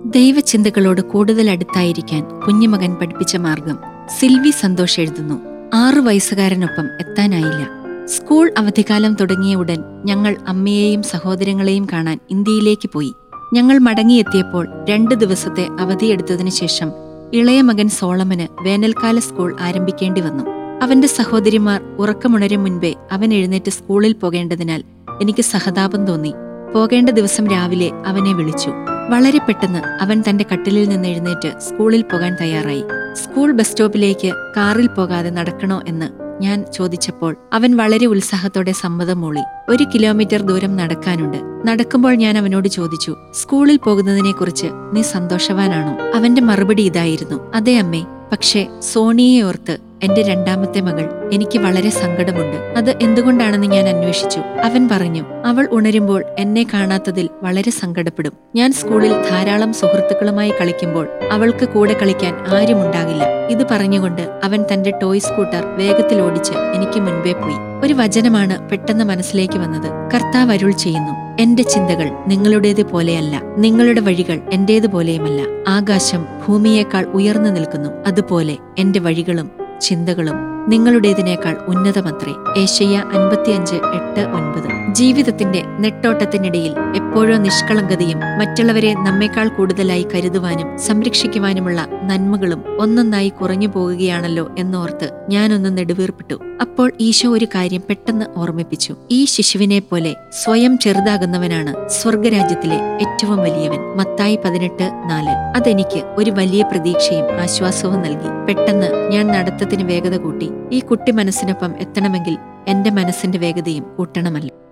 ദൈവചിന്തകളോട് കൂടുതൽ അടുത്തായിരിക്കാൻ കുഞ്ഞുമകൻ പഠിപ്പിച്ച മാർഗം. സിൽവി സന്തോഷ് എഴുതുന്നു. 6 വയസ്സുകാരനൊപ്പം എത്താനായില്ല. സ്കൂൾ അവധിക്കാലം തുടങ്ങിയ ഉടൻ ഞങ്ങൾ അമ്മയെയും സഹോദരങ്ങളെയും കാണാൻ ഇന്ത്യയിലേക്ക് പോയി. ഞങ്ങൾ മടങ്ങിയെത്തിയപ്പോൾ 2 ദിവസത്തെ അവധിയെടുത്തതിനു ശേഷം ഇളയ മകൻ സോളമന് വേനൽക്കാല സ്കൂൾ ആരംഭിക്കേണ്ടി വന്നു. അവന്റെ സഹോദരിമാർ ഉറക്കമുണരും മുൻപേ അവൻ എഴുന്നേറ്റ് സ്കൂളിൽ പോകേണ്ടതിനാൽ എനിക്ക് സഹതാപം തോന്നി. പോകേണ്ട ദിവസം രാവിലെ അവനെ വിളിച്ചു. വളരെ പെട്ടെന്ന് അവൻ തന്റെ കട്ടിലിൽ നിന്ന് എഴുന്നേറ്റ് സ്കൂളിൽ പോകാൻ തയ്യാറായി. സ്കൂൾ ബസ് സ്റ്റോപ്പിലേക്ക് കാറിൽ പോകാതെ നടക്കണോ എന്ന് ഞാൻ ചോദിച്ചപ്പോൾ അവൻ വളരെ ഉത്സാഹത്തോടെ സമ്മതം മൂളി. 1 കിലോമീറ്റർ ദൂരം നടക്കാനുണ്ട്. നടക്കുമ്പോൾ ഞാൻ അവനോട് ചോദിച്ചു, സ്കൂളിൽ പോകുന്നതിനെക്കുറിച്ച് നീ സന്തോഷവാനാണോ? അവന്റെ മറുപടി ഇതായിരുന്നു, അതെ അമ്മേ, പക്ഷേ സോണിയെ ഓർത്ത് എന്റെ 2ാമത്തെ മകൾ എനിക്ക് വളരെ സങ്കടമുണ്ട്. അത് എന്തുകൊണ്ടാണെന്ന് ഞാൻ അന്വേഷിച്ചു. അവൻ പറഞ്ഞു, അവൾ ഉണരുമ്പോൾ എന്നെ കാണാത്തതിൽ വളരെ സങ്കടപ്പെടും. ഞാൻ സ്കൂളിൽ ധാരാളം സുഹൃത്തുക്കളുമായി കളിക്കുമ്പോൾ അവൾക്ക് കൂടെ കളിക്കാൻ ആരുമുണ്ടാകില്ല. ഇത് പറഞ്ഞുകൊണ്ട് അവൻ തന്റെ ടോയ് സ്കൂട്ടർ വേഗത്തിൽ ഓടിച്ച് എനിക്ക് മുൻപേ പോയി. ഒരു വചനമാണ് പെട്ടെന്ന് മനസ്സിലേക്ക് വന്നത്. കർത്താവ് അരുൾ ചെയ്യുന്നു, എന്റെ ചിന്തകൾ നിങ്ങളുടേത് പോലെയല്ല, നിങ്ങളുടെ വഴികൾ എന്റേതുപോലെയുമല്ല. ആകാശം ഭൂമിയേക്കാൾ ഉയർന്നു നിൽക്കുന്നു, അതുപോലെ എന്റെ വഴികളും ചിന്തകളും നിങ്ങളുടേതിനേക്കാൾ ഉന്നതമത്രേ. ഏശയ്യ 55:8-9. ജീവിതത്തിന്റെ നെട്ടോട്ടത്തിനിടയിൽ എപ്പോഴോ നിഷ്കളങ്കതയും മറ്റുള്ളവരെ നമ്മെക്കാൾ കൂടുതലായി കരുതുവാനും സംരക്ഷിക്കുവാനുമുള്ള നന്മകളും ഒന്നൊന്നായി കുറഞ്ഞു പോകുകയാണല്ലോ എന്നോർത്ത് ഞാനൊന്ന് നെടുവീർപ്പിട്ടു. അപ്പോൾ ഈശോ ഒരു കാര്യം പെട്ടെന്ന് ഓർമ്മിപ്പിച്ചു. ഈ ശിശുവിനെ പോലെ സ്വയം ചെറുതാകുന്നവനാണ് സ്വർഗരാജ്യത്തിലെ ഏറ്റവും വലിയവൻ. മത്തായി 18:4. അതെനിക്ക് ഒരു വലിയ പ്രതീക്ഷയും ആശ്വാസവും നൽകി. പെട്ടെന്ന് ഞാൻ നടത്തത്തിന് വേഗത കൂട്ടി. ഈ കുട്ടി മനസ്സിനൊപ്പം എത്തണമെങ്കിൽ എന്റെ മനസ്സിന്റെ വേഗതയും കൂട്ടണമല്ലോ.